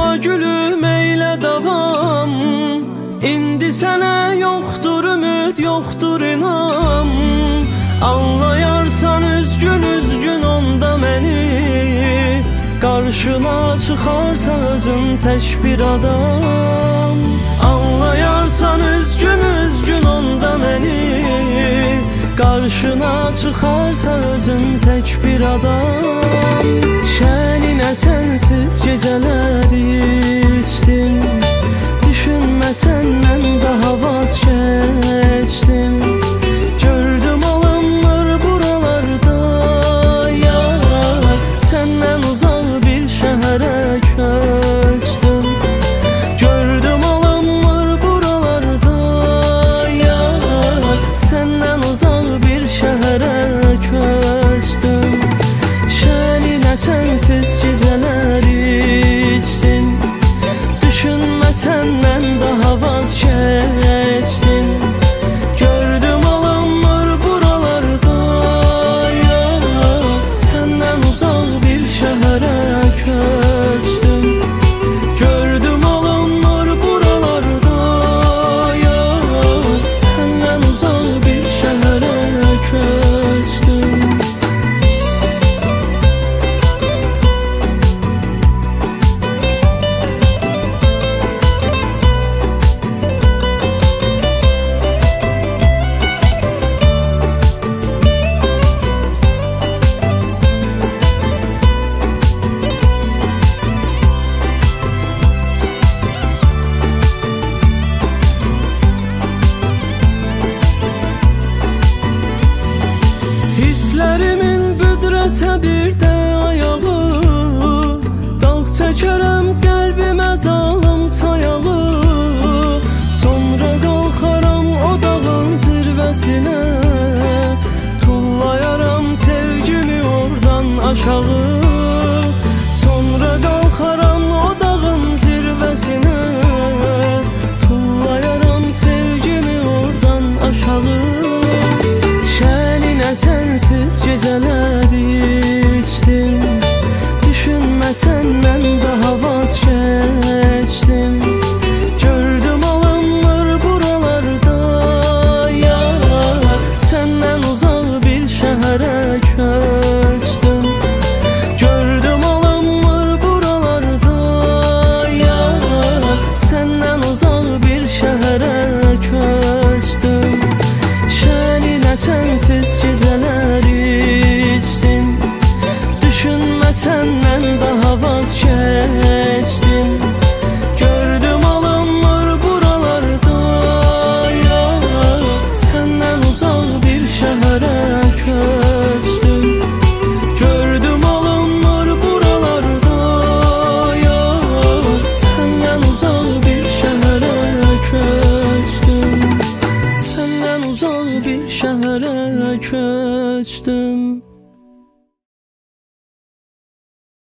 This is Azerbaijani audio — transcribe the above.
gülüm eylə davam. İndi sənə yoxdur ümid, yoxdur inam. Anlayarsan üzgün üzgün onda məni, qarşına çıxarsa özün tək bir adam. Anlayarsan üzgün üzgün onda məni, qarşına çıxarsa özün tək bir adam. Şəninə sənsiz gecələri içdim, düşünməsən mən daha vaz keçdim. Gördüm alınmır buralarda yar, səndən uzaq bir şəhərə köçdüm. Gördüm alınmır buralarda yar, səndən uzaq bir şəhərə köçdüm. Şəninə sənsiz gecələri içdim, düşünməsən mən daha vaz keçdim. Gördüm alınmır buralarda yar, səndən uzaq bir şəhərə köçdüm. Gördüm alınmır buralarda yar, səndən uzaq bir şəhərə köçdüm. Hisslərimin büdrəsə bir də ayağı, dağ çəkərəm qəlbimə zalım sayağı. Sonra qalxaram o dağın zirvəsinə, tullayaram sevgimi oradan aşağı.